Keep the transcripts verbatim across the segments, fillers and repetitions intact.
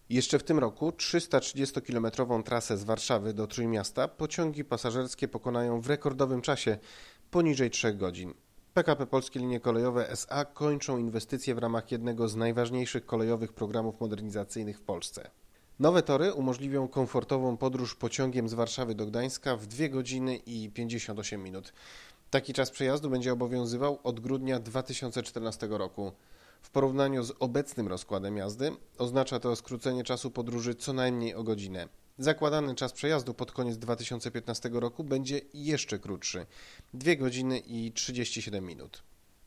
Jeszcze w tym roku trzystatrzydziestokilometrową trasę z Warszawy do Trójmiasta pociągi pasażerskie pokonają w rekordowym czasie poniżej trzech godzin. P K P Polskie Linie Kolejowe S A kończą inwestycje w ramach jednego z najważniejszych kolejowych programów modernizacyjnych w Polsce. Nowe tory umożliwią komfortową podróż pociągiem z Warszawy do Gdańska w dwie godziny i pięćdziesiąt osiem minut. Taki czas przejazdu będzie obowiązywał od grudnia dwa tysiące czternastego roku. W porównaniu z obecnym rozkładem jazdy oznacza to skrócenie czasu podróży co najmniej o godzinę. Zakładany czas przejazdu pod koniec dwa tysiące piętnastego roku będzie jeszcze krótszy – dwie godziny i trzydzieści siedem minut.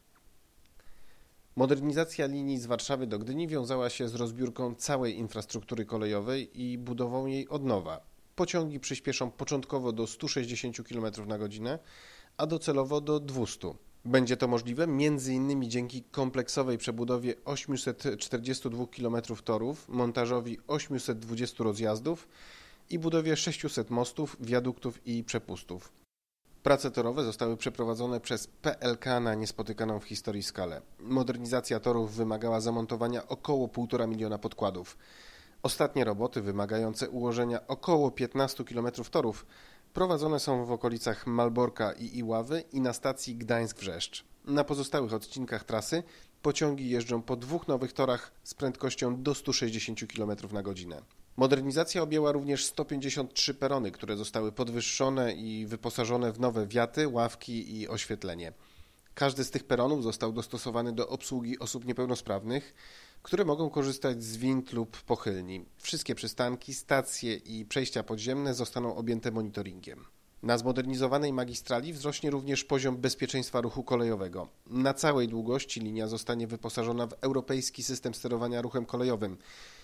Modernizacja linii z Warszawy do Gdyni wiązała się z rozbiórką całej infrastruktury kolejowej i budową jej od nowa. Pociągi przyspieszą początkowo do stu sześćdziesięciu kilometrów na godzinę, a docelowo do dwustu. Będzie to możliwe między innymi dzięki kompleksowej przebudowie osiemset czterdziestu dwóch kilometrów torów, montażowi osiemset dwudziestu rozjazdów i budowie sześciuset mostów, wiaduktów i przepustów. Prace torowe zostały przeprowadzone przez P L K na niespotykaną w historii skalę. Modernizacja torów wymagała zamontowania około półtora miliona podkładów. Ostatnie roboty wymagające ułożenia około piętnastu kilometrów torów prowadzone są w okolicach Malborka i Iławy i na stacji Gdańsk-Wrzeszcz. Na pozostałych odcinkach trasy pociągi jeżdżą po dwóch nowych torach z prędkością do stu sześćdziesięciu kilometrów na godzinę. Modernizacja objęła również sto pięćdziesiąt trzy perony, które zostały podwyższone i wyposażone w nowe wiaty, ławki i oświetlenie. Każdy z tych peronów został dostosowany do obsługi osób niepełnosprawnych, które mogą korzystać z wind lub pochylni. Wszystkie przystanki, stacje i przejścia podziemne zostaną objęte monitoringiem. Na zmodernizowanej magistrali wzrośnie również poziom bezpieczeństwa ruchu kolejowego. Na całej długości linia zostanie wyposażona w europejski system sterowania ruchem kolejowym.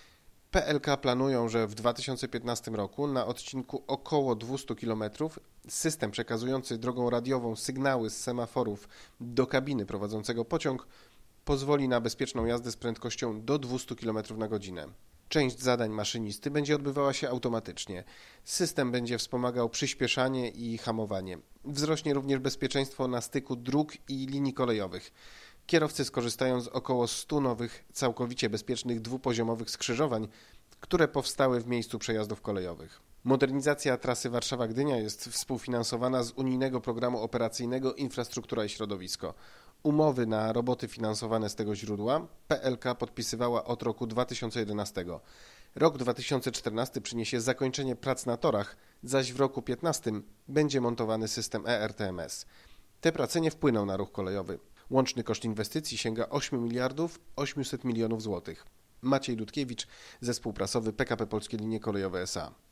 P L K planują, że w dwa tysiące piętnastym roku na odcinku około dwustu kilometrów system przekazujący drogą radiową sygnały z semaforów do kabiny prowadzącego pociąg pozwoli na bezpieczną jazdę z prędkością do dwustu kilometrów na godzinę. Część zadań maszynisty będzie odbywała się automatycznie. System będzie wspomagał przyspieszanie i hamowanie. Wzrośnie również bezpieczeństwo na styku dróg i linii kolejowych. Kierowcy skorzystają z około stu nowych, całkowicie bezpiecznych dwupoziomowych skrzyżowań, które powstały w miejscu przejazdów kolejowych. Modernizacja trasy Warszawa-Gdynia jest współfinansowana z unijnego programu operacyjnego Infrastruktura i Środowisko. Umowy na roboty finansowane z tego źródła P L K podpisywała od roku dwa tysiące jedenastego. Rok dwa tysiące czternasty przyniesie zakończenie prac na torach, zaś w roku piętnastym będzie montowany system E R T M S. Te prace nie wpłyną na ruch kolejowy. Łączny koszt inwestycji sięga ośmiu miliardów osiemset milionów złotych. Maciej Dudkiewicz, zespół prasowy P K P Polskie Linie Kolejowe S A.